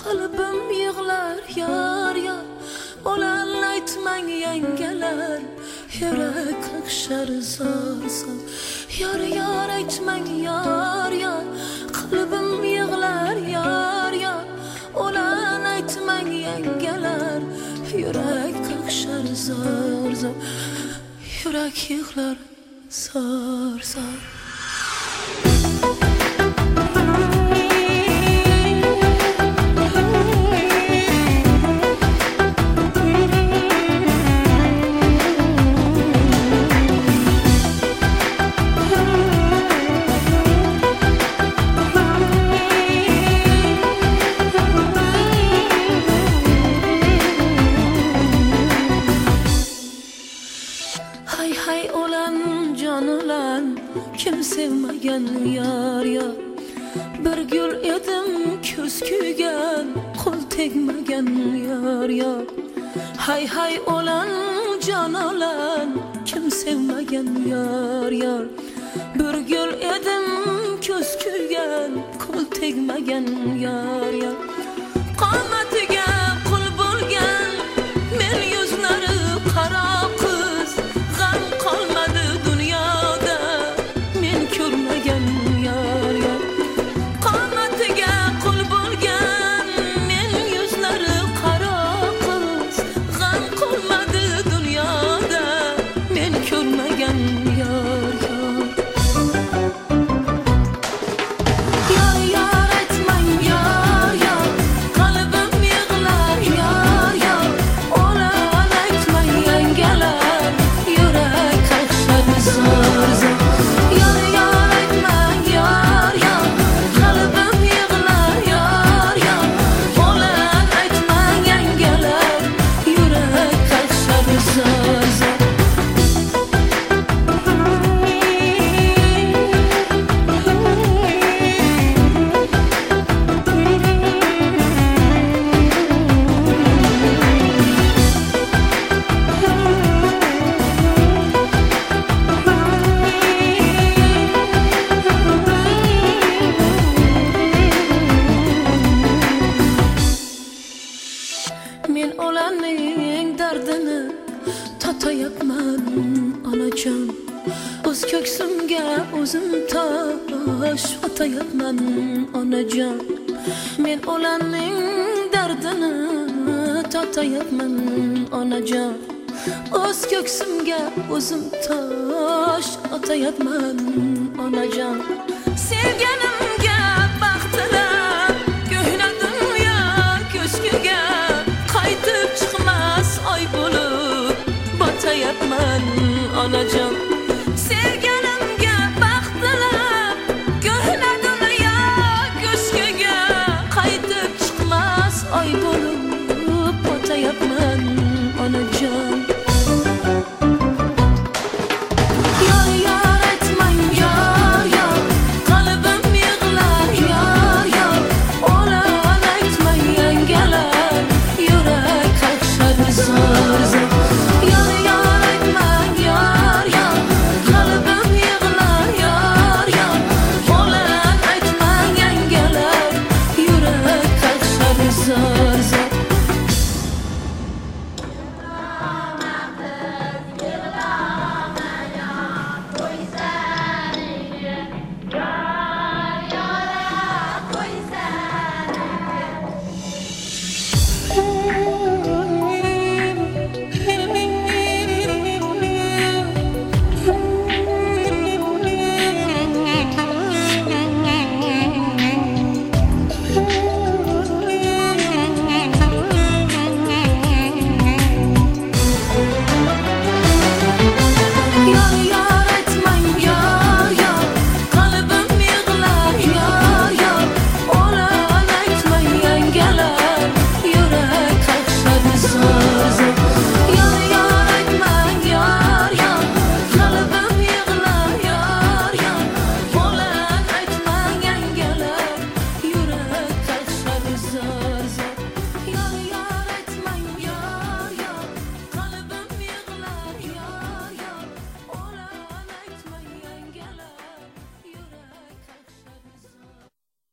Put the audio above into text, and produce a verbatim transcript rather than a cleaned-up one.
qalbim yig'lar yar yar olan aytmang yangalar yurak qaqshar zor zor yar yar aytmang yar yar qalbim yig'lar yar yar olan aytmang yangalar yurak qaqshar zor zor yurak yig'lar zor zor Hay hay olan can olan kim sevmagan yar yar bir gül edim ko'z kuygan qo'l tegmagan yar yar hay hay olan can olan kim sevmagan yar yar bir gül edim ko'z kuygan qo'l tegmagan yar yar qomatiga qul bo'lgan men yuzlari qaro qiz g'am qolmadi dunyoda men ko'rmagan yar yar qomatiga qul bo'lgan men yuzlari qaro qiz g'am qolmadi dunyoda men ko'rmagan yar yar yar yar aytmang yar yar qalbim yig'lar yar yar olan aytmang yangalar yurak qaqshar zor zor yar yar aytmang yar yar qalbim yig'lar yar yar olan aytmang yangalar yurak qaqshar zor zor Men olanning dardini tatayapman onajon o'z ko'ksimga o'zim tosh otayapman onajon men olanning dardini tatayapman onajon o'z ko'ksimga o'zim tosh otayapman onajon sevganimga baxtilar ko'hna dunyo ko'shkiga qaytib chiqmas oy bo'lib botayapman onajon